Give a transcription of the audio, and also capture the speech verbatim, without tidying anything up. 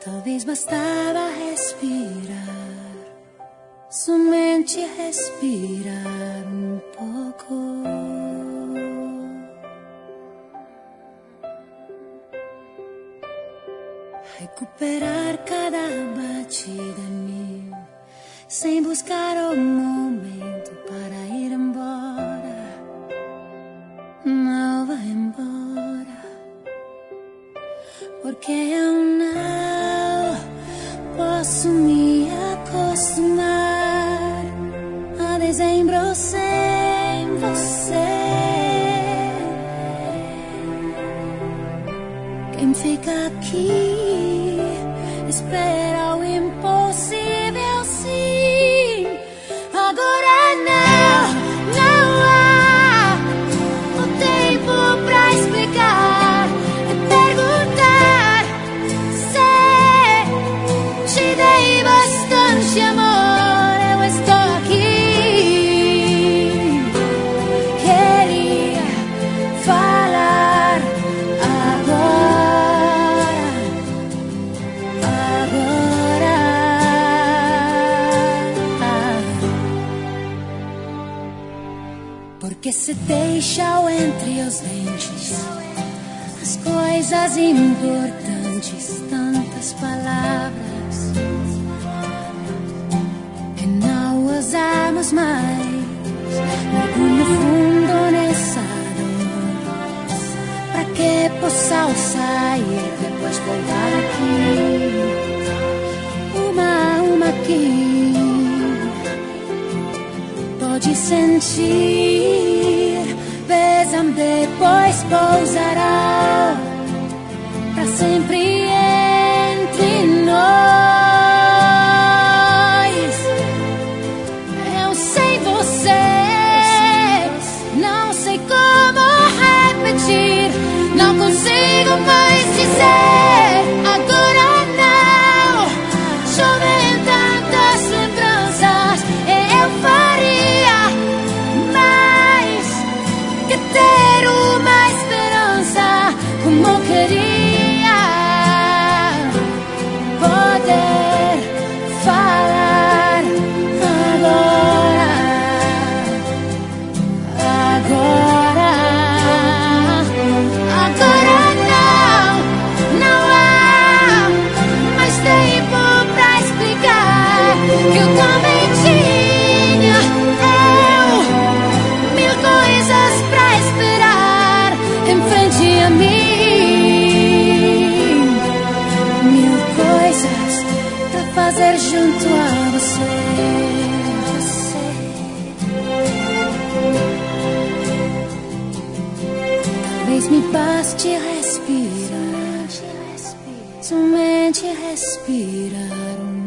Talvez bastava respirar, somente respirar um pouco. Recuperar cada batida mil, sem buscar o momento para ir embora. Não vá embora, porque eu não posso me acostumar a dezembro sem você. Quem fica aqui espera o impossível, sim. Agora não, não há o tempo pra explicar e perguntar se te dei bastante amor. Eu estou aqui, queria falar agora, agora. Porque se deixa entre os dentes as coisas importantes, tantas palavras que não usamos mais. Mergulho fundo nessa dor, pra que possa sair, depois voltar aqui, uma a uma aqui. Pode sentir, besa-me, depois pousará pra sempre entre nós. Eu sei você, não sei como repetir, não consigo mais dizer. Agora não, chovem tantas lembranças, eu faria mais que ter uma esperança, como queria poder falar agora, agora, agora não, não há mais tempo pra explicar que eu também tinha, eu, mil coisas pra esperar em frente a mim, mil coisas pra fazer junto a você. Talvez me baste respirar, somente respirar um